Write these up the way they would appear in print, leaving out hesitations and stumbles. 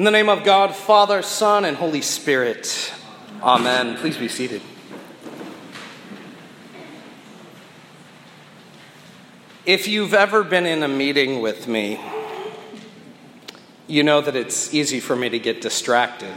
In the name of God, Father, Son, and Holy Spirit. Amen. Please be seated. If you've ever been in a meeting with me, you know that it's easy for me to get distracted.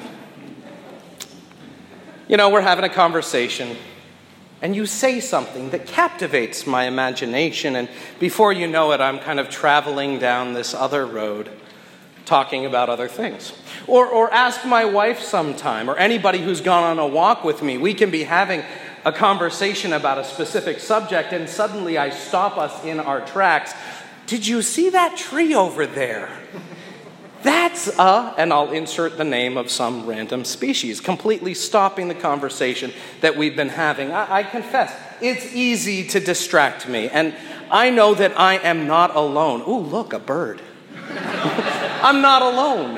You know, we're having a conversation, and you say something that captivates my imagination, and before you know it, I'm kind of traveling down this other road, talking about other things. Or ask my wife sometime, or anybody who's gone on a walk with me. We can be having a conversation about a specific subject, and suddenly I stop us in our tracks. Did you see that tree over there? That's and I'll insert the name of some random species, completely stopping the conversation that we've been having. I confess, it's easy to distract me, and I know that I am not alone. Ooh, look, a bird. I'm not alone.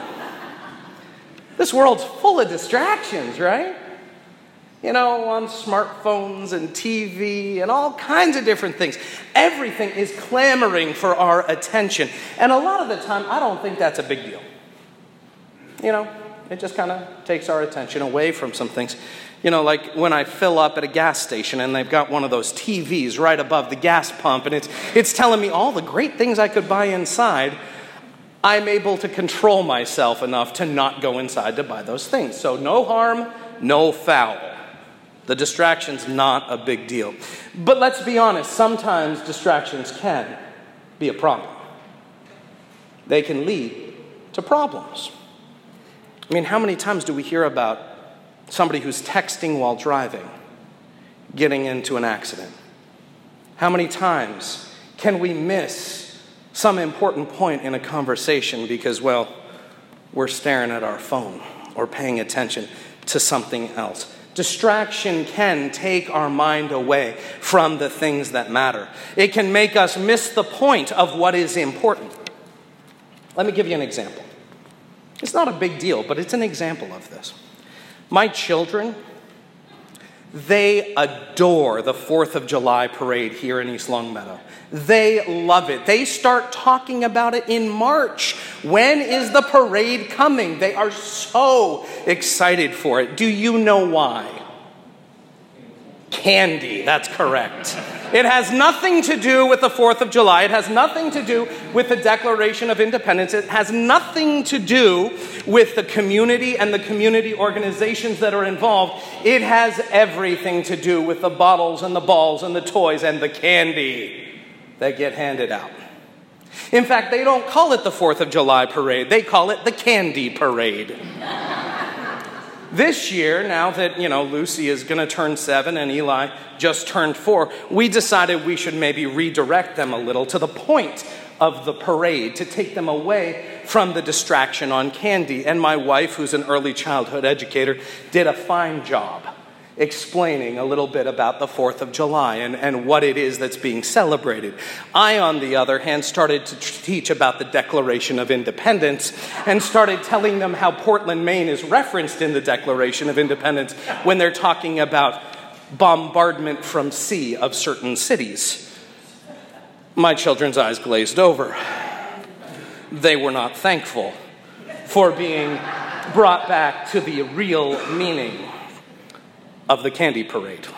This world's full of distractions, right? You know, on smartphones and TV and all kinds of different things. Everything is clamoring for our attention. And a lot of the time, I don't think that's a big deal. You know, it just kind of takes our attention away from some things. You know, like when I fill up at a gas station and they've got one of those TVs right above the gas pump and it's telling me all the great things I could buy inside, I'm able to control myself enough to not go inside to buy those things. So no harm, no foul. The distraction's not a big deal. But let's be honest, sometimes distractions can be a problem. They can lead to problems. I mean, how many times do we hear about somebody who's texting while driving getting into an accident? How many times can we miss some important point in a conversation because, well, we're staring at our phone or paying attention to something else? Distraction can take our mind away from the things that matter. It can make us miss the point of what is important. Let me give you an example. It's not a big deal, but it's an example of this. My children, they adore the 4th of July parade here in East Longmeadow. They love it. They start talking about it in March. When is the parade coming? They are so excited for it. Do you know why? Candy, that's correct. It has nothing to do with the 4th of July. It has nothing to do with the Declaration of Independence. It has nothing to do with the community and the community organizations that are involved. It has everything to do with the bottles and the balls and the toys and the candy that get handed out. In fact, they don't call it the 4th of July parade. They call it the candy parade. This year, now that, Lucy is going to turn 7 and Eli just turned 4, we decided we should maybe redirect them a little to the point of the parade to take them away from the distraction on candy. And my wife, who's an early childhood educator, did a fine job explaining a little bit about the 4th of July and what it is that's being celebrated. I, on the other hand, started to teach about the Declaration of Independence and started telling them how Portland, Maine is referenced in the Declaration of Independence when they're talking about bombardment from sea of certain cities. My children's eyes glazed over. They were not thankful for being brought back to the real meaning of the candy parade.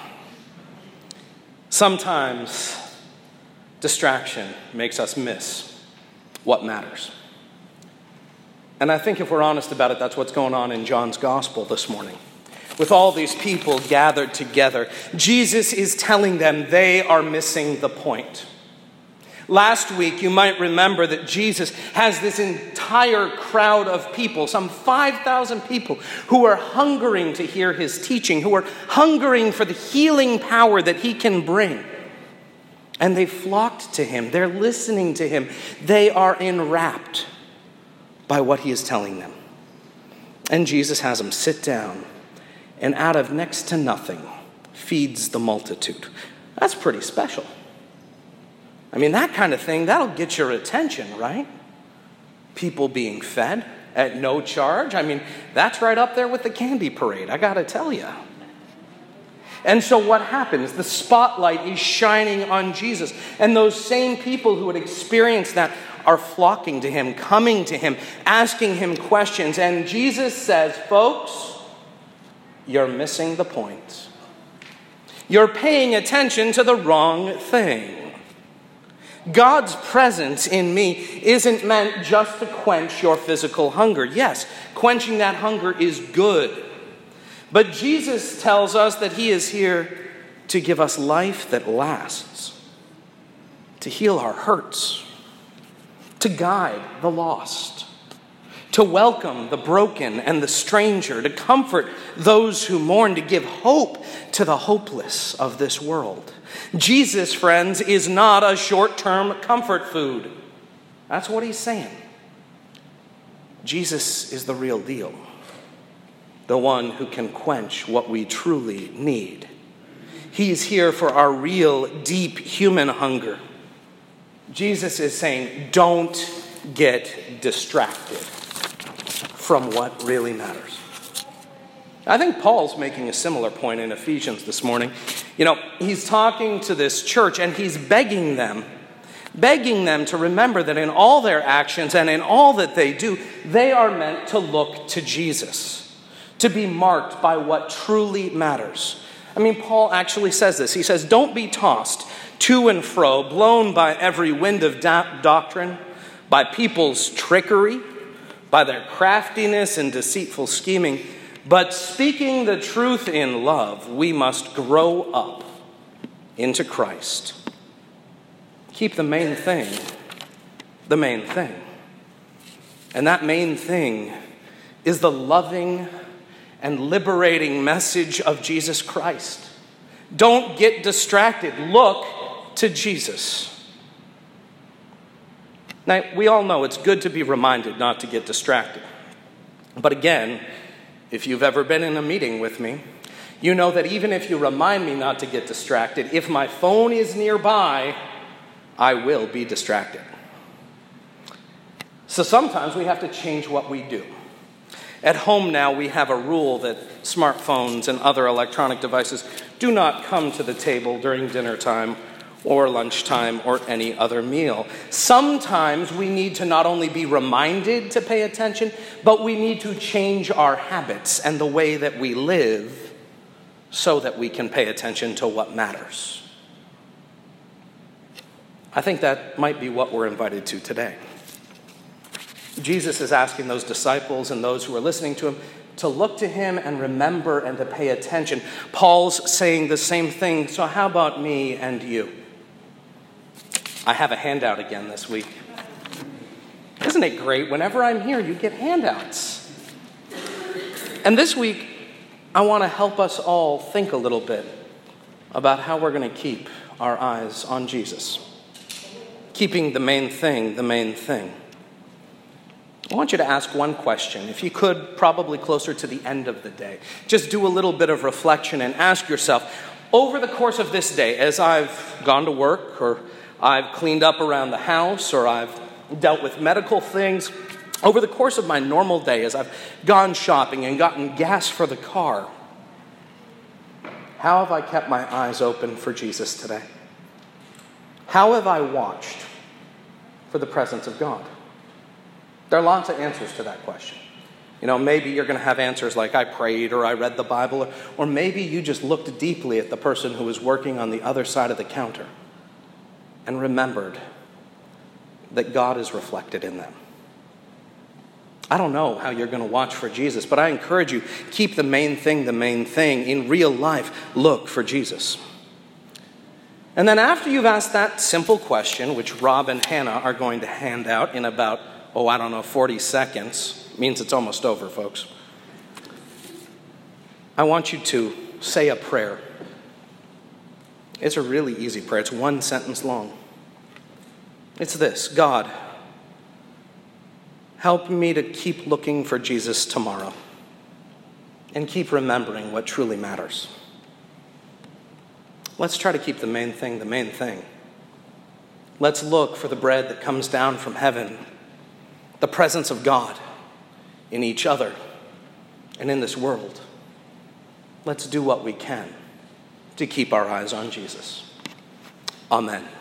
Sometimes distraction makes us miss what matters. And I think if we're honest about it, that's what's going on in John's gospel this morning. With all these people gathered together, Jesus is telling them they are missing the point. Last week, you might remember that Jesus has this entire crowd of people, some 5,000 people, who are hungering to hear his teaching, who are hungering for the healing power that he can bring. And they flocked to him. They're listening to him. They are enwrapped by what he is telling them. And Jesus has them sit down and out of next to nothing feeds the multitude. That's pretty special. I mean, that kind of thing, that'll get your attention, right? People being fed at no charge. I mean, that's right up there with the candy parade, I gotta tell you. And so what happens? The spotlight is shining on Jesus. And those same people who had experienced that are flocking to him, coming to him, asking him questions. And Jesus says, folks, you're missing the point. You're paying attention to the wrong thing. God's presence in me isn't meant just to quench your physical hunger. Yes, quenching that hunger is good. But Jesus tells us that he is here to give us life that lasts, to heal our hurts, to guide the lost, to welcome the broken and the stranger, to comfort those who mourn, to give hope to the hopeless of this world. Jesus, friends, is not a short-term comfort food. That's what he's saying. Jesus is the real deal, the one who can quench what we truly need. He's here for our real, deep human hunger. Jesus is saying, don't get distracted from what really matters. I think Paul's making a similar point in Ephesians this morning. He's talking to this church and he's begging them to remember that in all their actions and in all that they do, they are meant to look to Jesus, to be marked by what truly matters. Paul actually says this. He says, don't be tossed to and fro, blown by every wind of doctrine, by people's trickery, by their craftiness and deceitful scheming. But speaking the truth in love, we must grow up into Christ. Keep the main thing the main thing. And that main thing is the loving and liberating message of Jesus Christ. Don't get distracted. Look to Jesus. Now, we all know it's good to be reminded not to get distracted. But again, if you've ever been in a meeting with me, you know that even if you remind me not to get distracted, if my phone is nearby, I will be distracted. So sometimes we have to change what we do. At home now, we have a rule that smartphones and other electronic devices do not come to the table during dinner time or lunchtime or any other meal. Sometimes we need to not only be reminded to pay attention, but we need to change our habits and the way that we live so that we can pay attention to what matters. I think that might be what we're invited to today. Jesus is asking those disciples and those who are listening to him to look to him and remember and to pay attention. Paul's saying the same thing, so how about me and you? I have a handout again this week. Isn't it great? Whenever I'm here, you get handouts. And this week, I want to help us all think a little bit about how we're going to keep our eyes on Jesus. Keeping the main thing the main thing. I want you to ask one question. If you could, probably closer to the end of the day. Just do a little bit of reflection and ask yourself, over the course of this day, as I've gone to work, or I've cleaned up around the house, or I've dealt with medical things, over the course of my normal day, as I've gone shopping and gotten gas for the car, how have I kept my eyes open for Jesus today? How have I watched for the presence of God? There are lots of answers to that question. Maybe you're going to have answers like I prayed or I read the Bible, or maybe you just looked deeply at the person who was working on the other side of the counter and remembered that God is reflected in them. I don't know how you're going to watch for Jesus, but I encourage you, keep the main thing the main thing. In real life, look for Jesus. And then after you've asked that simple question, which Rob and Hannah are going to hand out in about 40 seconds. Means it's almost over, folks. I want you to say a prayer. It's a really easy prayer. It's one sentence long. It's this: God, help me to keep looking for Jesus tomorrow and keep remembering what truly matters. Let's try to keep the main thing the main thing. Let's look for the bread that comes down from heaven, the presence of God in each other and in this world. Let's do what we can to keep our eyes on Jesus. Amen.